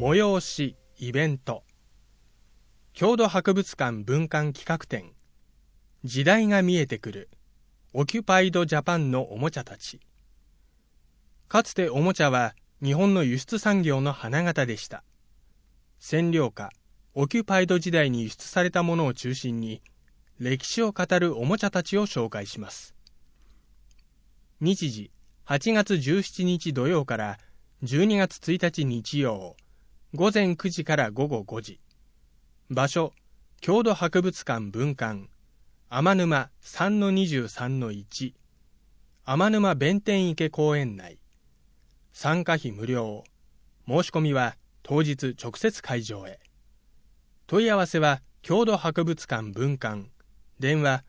催しイベント、郷土博物館文館企画展、時代が見えてくるオキュパイドジャパンのおもちゃたち。かつておもちゃは日本の輸出産業の花形でした。占領下オキュパイド時代に輸出されたものを中心に歴史を語るおもちゃたちを紹介します。日時8月17日土曜から12月1日日曜、午前9時から午後5時。場所、郷土博物館文館、天沼 3-23-1、天沼弁天池公園内。参加費無料。申し込みは当日直接会場へ。問い合わせは郷土博物館文館、電話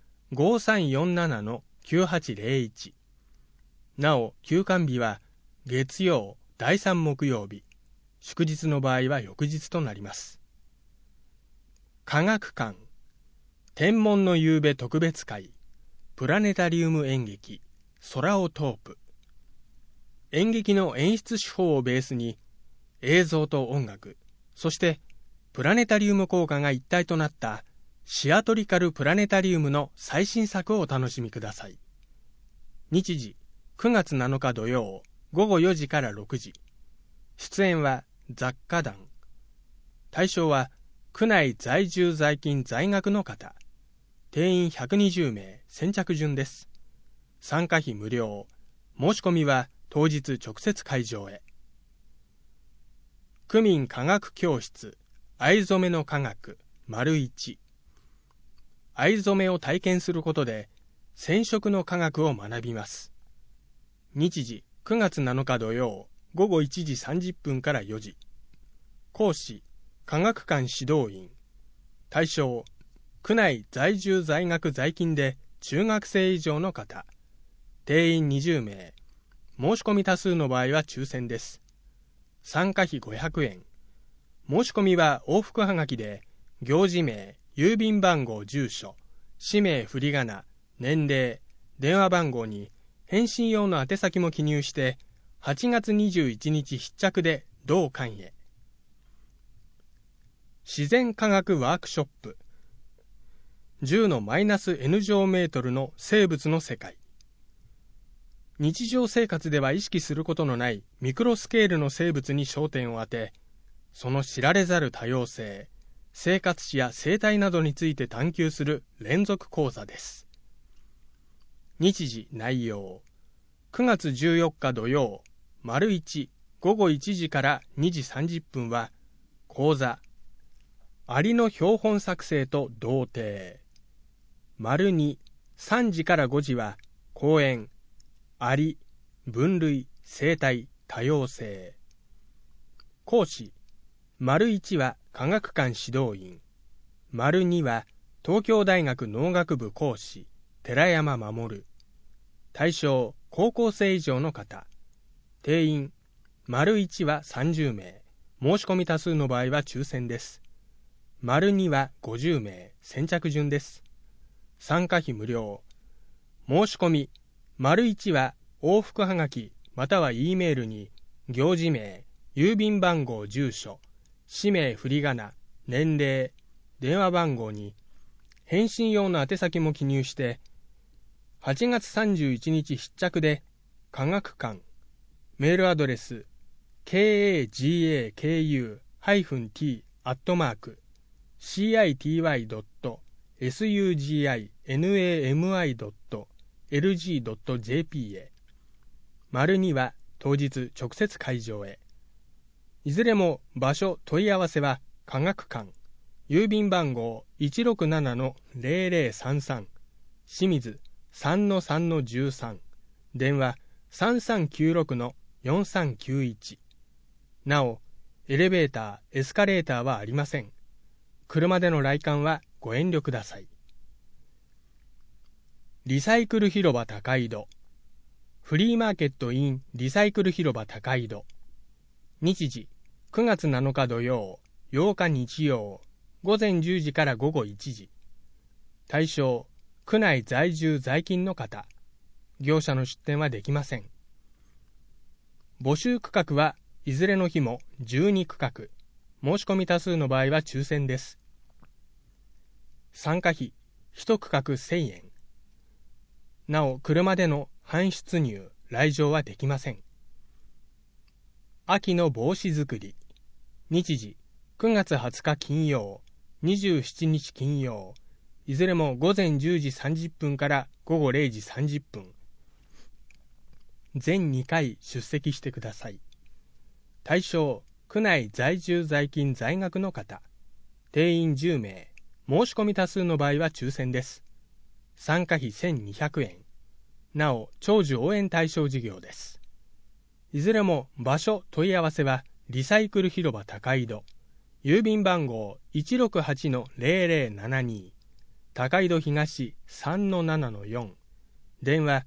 5347-9801。なお、休館日は月曜、第3木曜日、祝日の場合は翌日となります。科学館、天文の夕べ特別会、プラネタリウム演劇、空をトープ。演劇の演出手法をベースに、映像と音楽、そしてプラネタリウム効果が一体となったシアトリカルプラネタリウムの最新作をお楽しみください。日時、9月7日土曜、午後4時から6時。出演は雑貨団。対象は区内在住在勤在学の方。定員120名、先着順です。参加費無料。申し込みは当日直接会場へ。区民科学教室、藍染めの科学、丸1。藍染めを体験することで染色の科学を学びます。日時、9月7日土曜、午後1時30分から4時。講師、科学館指導員。対象、区内在住在学在勤で中学生以上の方。定員20名。申し込み多数の場合は抽選です。参加費500円。申し込みは往復はがきで、行事名、郵便番号、住所、氏名、振り仮名、年齢、電話番号に、返信用の宛先も記入して、8月21日必着で同館へ。自然科学ワークショップ。10の-N 乗メートルの生物の世界。日常生活では意識することのないミクロスケールの生物に焦点を当て、その知られざる多様性、生活史や生態などについて探求する連続講座です。日時、内容。9月14日土曜、丸1、午後1時から2時30分は、講座、アリの標本作成と同定。丸2、3時から5時は、講演、アリ、分類、生態、多様性。講師、丸1は科学館指導員。丸2は東京大学農学部講師、寺山守。対象、高校生以上の方。定員、丸1は30名。申し込み多数の場合は抽選です。丸2は50名。先着順です。参加費無料。申し込み、丸1は往復はがきまたは E メールに、行事名、郵便番号、住所、氏名、振り仮名、年齢、電話番号に、返信用の宛先も記入して、8月31日必着で、科学館、メールアドレス、kagaku-city@citi.suginami.lg.jp へ。丸2は当日直接会場へ。いずれも場所問い合わせは科学館、郵便番号 167-0033、清水 3-3-13、電話 3396-4391。なお、エレベーター、エスカレーターはありません。車での来館はご遠慮ください。リサイクル広場高井戸。フリーマーケット in リサイクル広場高井戸。日時、9月7日土曜、8日日曜、午前10時から午後1時。対象、区内在住在勤の方。業者の出店はできません。募集区画はいずれの日も12区画、 申し込み多数の場合は抽選です。参加費1区画1000円。なお、車での搬出入、来場はできません。秋の帽子作り。日時9月20日金曜、27日金曜、いずれも午前10時30分から午後0時30分。全2回出席してください。対象、区内在住在勤在学の方。定員10名。申し込み多数の場合は抽選です。参加費1200円。なお、長寿応援対象事業です。いずれも場所問い合わせはリサイクル広場高井戸、郵便番号 168-0072、高井戸東 3-7-4、電話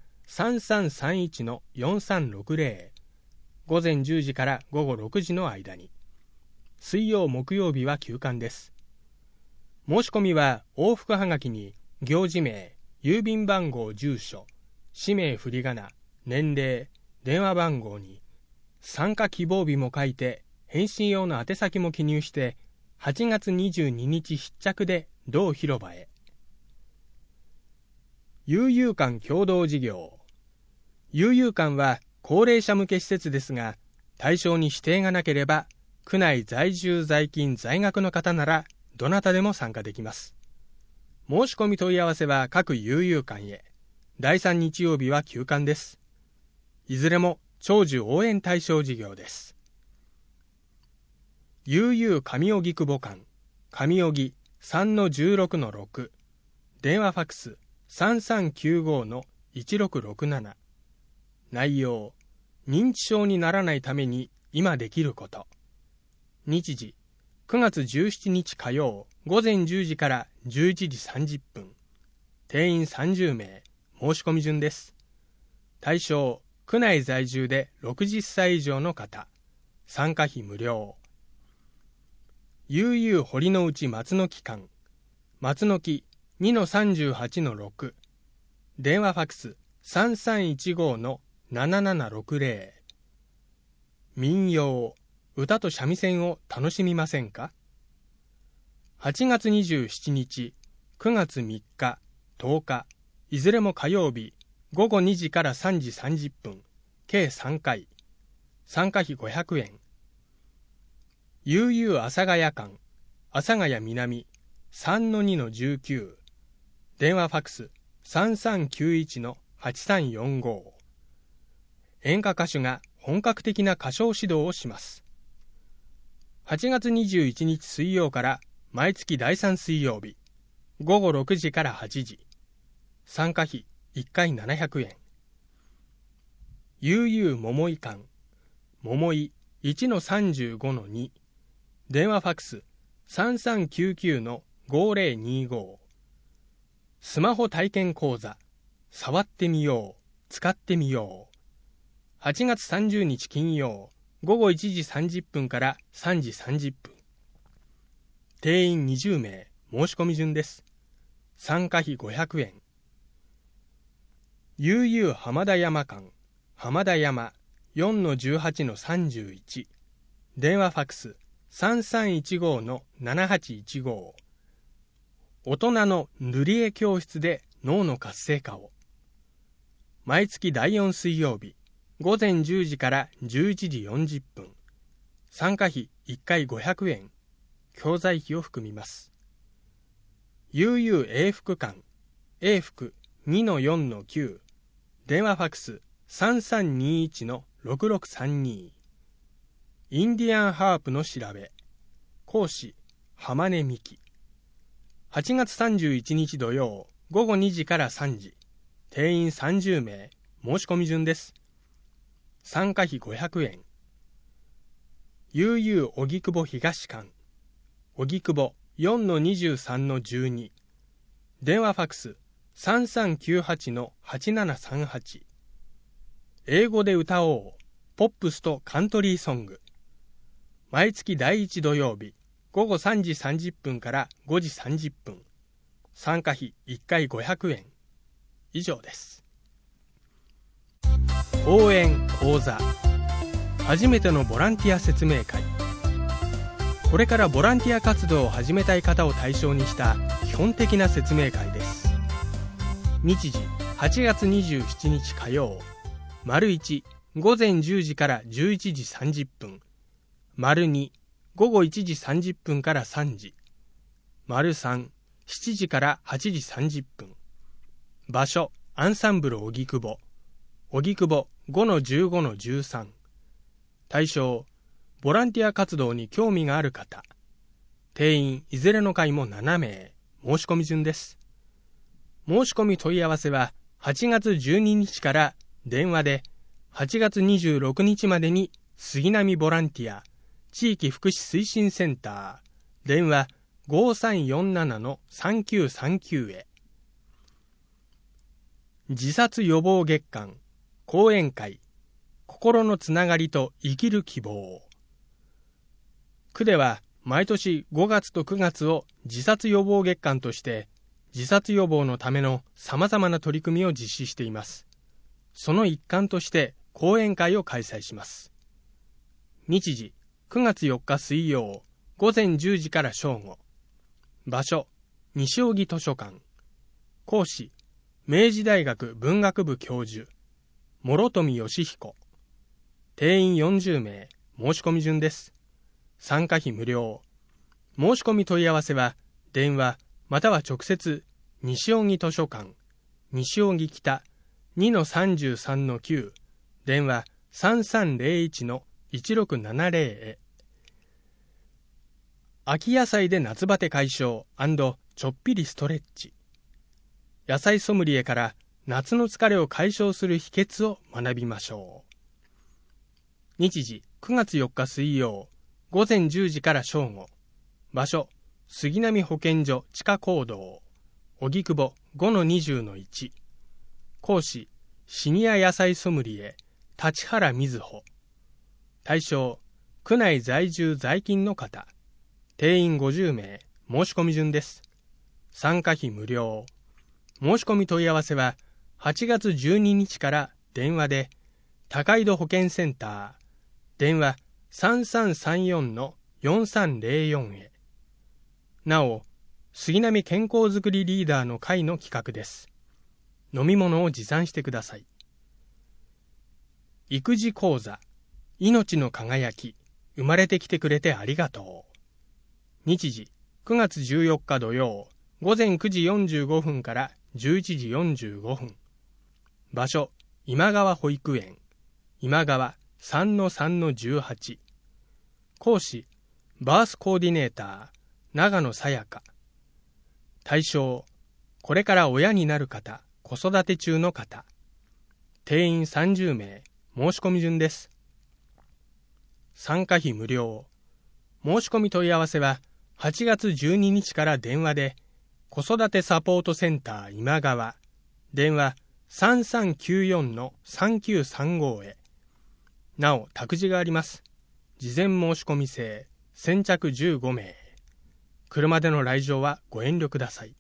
3331-4360、午前10時から午後6時の間に。水曜木曜日は休館です。申し込みは往復はがきに行事名、郵便番号、住所、氏名振り仮名、年齢、電話番号に参加希望日も書いて返信用の宛先も記入して8月22日必着で同広場へ。悠々館共同事業。悠々館は高齢者向け施設ですが、対象に指定がなければ区内在住在勤在学の方ならどなたでも参加できます。申し込み問い合わせは各悠々館へ。第3日曜日は休館です。いずれも長寿応援対象事業です。悠々上荻窪館、上荻 3-16-6、電話ファックス 3395-1667。内容、認知症にならないために今できること。日時、9月17日火曜午前10時から11時30分。定員30名。申し込み順です。対象、区内在住で60歳以上の方。参加費無料。悠々堀之内松の木館、松の木 2-38-6、電話ファックス 3315-7760。民謡、歌と三味線を楽しみませんか。8月27日、9月3日、10日、いずれも火曜日、午後2時から3時30分、計3回。参加費500円。悠々阿佐ヶ谷館、阿佐ヶ谷南 3-2-19、電話ファックス 3391-8345。演歌歌手が本格的な歌唱指導をします。8月21日水曜から毎月第3水曜日、午後6時から8時。参加費1回700円。悠々桃井館、桃井 1-35-2、電話ファックス 3399-5025。スマホ体験講座、触ってみよう、使ってみよう。8月30日金曜、午後1時30分から3時30分。定員20名、申し込み順です。参加費500円。悠々浜田山館、浜田山 4-18-31、電話ファックス 3315-7815。大人の塗り絵教室で脳の活性化を。毎月第4水曜日、午前10時から11時40分。参加費1回500円。教材費を含みます。悠々英福館、英福 2-4-9、電話ファックス 3321-6632。インディアンハープの調べ。講師、浜根美希。8月31日土曜、午後2時から3時。定員30名、申し込み順です。参加費500円。悠々荻窪東館、荻窪 4-23-12。電話ファックス 3398-8738。英語で歌おう、ポップスとカントリーソング。毎月第1土曜日、午後3時30分から5時30分。参加費1回500円。以上です。講演講座、初めてのボランティア説明会。 これからボランティア活動を始めたい方を対象にした基本的な説明会です。日時8月27日火曜、丸1、午前10時から11時30分、丸2、午後1時30分から3時、丸3、7時から8時30分。場所、アンサンブル荻窪 5-15-13。対象、ボランティア活動に興味がある方。定員いずれの回も7名。申し込み順です。申し込み問い合わせは8月12日から電話で8月26日までに杉並ボランティア地域福祉推進センター電話 5347-3939 へ。自殺予防月間講演会心のつながりと生きる希望。区では毎年5月と9月を自殺予防月間として自殺予防のためのさまざまな取り組みを実施しています。その一環として講演会を開催します。日時9月4日水曜午前10時から正午。場所西荻図書館。講師明治大学文学部教授諸富義彦。定員40名。申し込み順です。参加費無料。申し込み問い合わせは電話または直接西荻図書館西荻北 2-33-9 電話 3301-1670 へ。秋野菜で夏バテ解消&ちょっぴりストレッチ。野菜ソムリエから夏の疲れを解消する秘訣を学びましょう。日時9月4日水曜午前10時から正午。場所杉並保健所地下講堂荻窪 5-20-1。講師シニア野菜ソムリエ立原瑞穂。対象区内在住在勤の方。定員50名。申し込み順です。参加費無料。申し込み問い合わせは8月12日から電話で高井戸保健センター電話 3334-4304 へ。なお、杉並健康づくりリーダーの会の企画です。飲み物を持参してください。育児講座命の輝き生まれてきてくれてありがとう。日時9月14日土曜午前9時45分から11時45分。場所今川保育園今川 3-3-18。講師バースコーディネーター長野さやか。対象これから親になる方子育て中の方。定員30名。申し込み順です。参加費無料。申し込み問い合わせは8月12日から電話で子育てサポートセンター今川電話 3394-3935 へ。なお託児があります。事前申し込み制。先着15名。車での来場はご遠慮ください。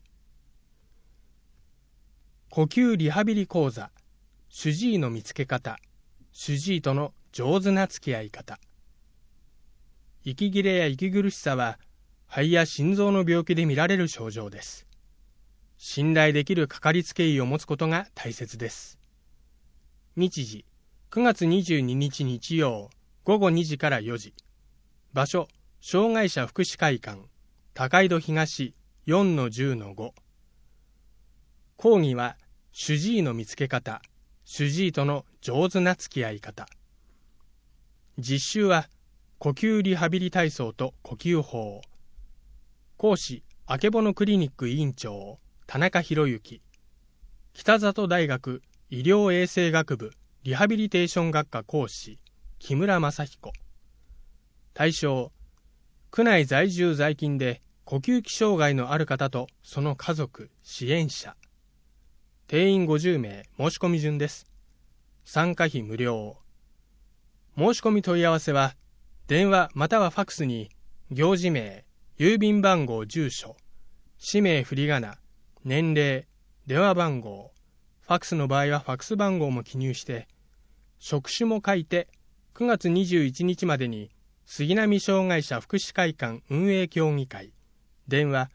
呼吸リハビリ講座主治医の見つけ方主治医との上手な付き合い方。息切れや息苦しさは肺や心臓の病気で見られる症状です。信頼できるかかりつけ医を持つことが大切です。日時9月22日日曜午後2時から4時。場所障害者福祉会館高井戸東 4-10-5。講義は主治医の見つけ方主治医との上手な付き合い方。実習は呼吸リハビリ体操と呼吸法。講師あけぼのクリニック委員長田中博之。北里大学医療衛生学部リハビリテーション学科講師木村正彦。対象区内在住在勤で呼吸器障害のある方とその家族支援者。定員50名。申し込み順です。参加費無料。申し込み問い合わせは電話またはファクスに行事名郵便番号住所氏名振り仮名年齢電話番号ファクスの場合はファクス番号も記入して職種も書いて9月21日までに杉並障害者福祉会館運営協議会、電話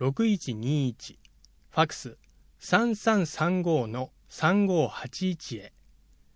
3332-6121、ファクス3335-3581へ。